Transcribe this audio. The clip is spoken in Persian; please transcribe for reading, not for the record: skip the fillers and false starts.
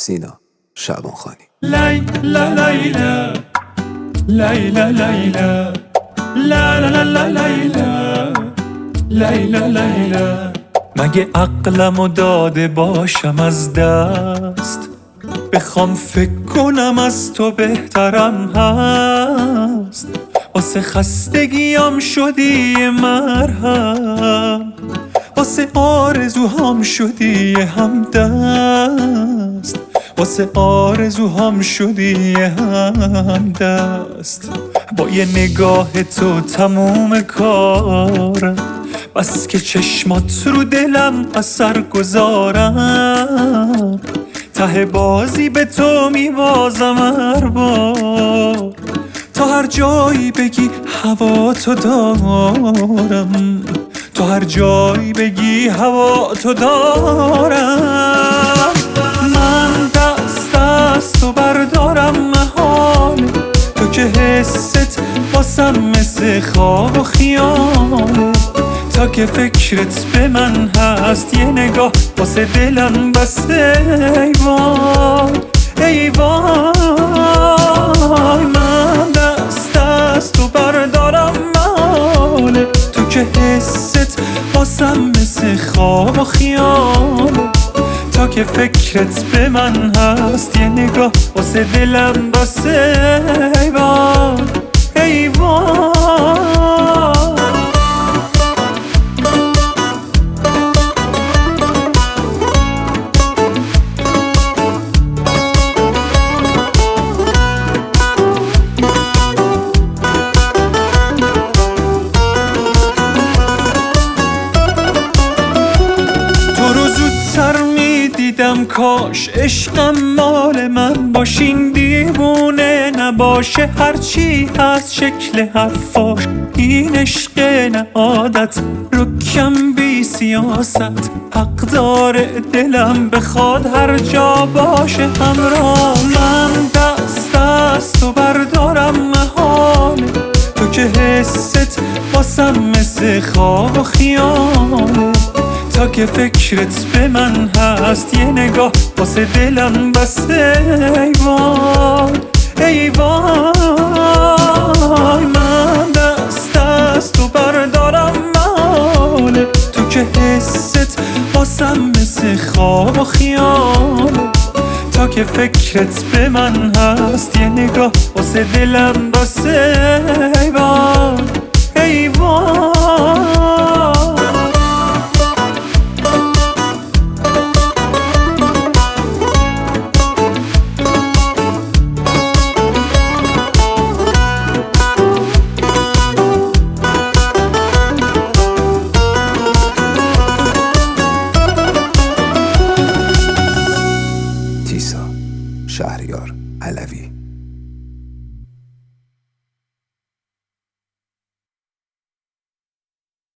سینا شعبانخانی. لیلا لیلا لیلا لیلا لا لا لا لیلا لیلا لیلا. مگه عقلمو داده باشم از دست، بخوام فکر کنم از تو بهترم هست. واسه خستگیام شدی مرهم، واسه آرزوهام شدی همدست، واسه آرزوهام شدی همدست. با یه نگاه تو تموم کارم، بس که چشمات رو دلم اثر گذارم. ته بازی به تو میبازم هر بار، تا هر جایی بگی هوا تو دارم، تو هر جایی بگی هوا تو دارم. من دست از تو بردارم محاله، تو که حست واسم مثل خواب و خیاله. تا که فکرت به من هست یه نگاه واسه دلم بسته. ای وای ای وای، من دست از تو بردارم محاله، تو که حست واسم مثل خواب و خیاله. تا که فکرت به من هست یه نگاه واسه دلم بسته. ای وای ای وای. دیدم کاش عشقم مال من باشین، دیوونه نباشه هرچی هست شکل حرفاش. این عشق نه عادت رکم بی سیاست، حق داره دلم بخواد هر جا باشه همراه. من دست از تو بردارم محاله، تو که حست واسم مثل خواب و خیاله. تا که فکرت به من هست یه نگاه واسه دلم بسته. ای وای ای وای، من دست از تو بردارم محاله، تو که حست واسم مثل خواب و خیاله. تا که فکرت به من هست یه نگاه واسه دلم بسته. ای وای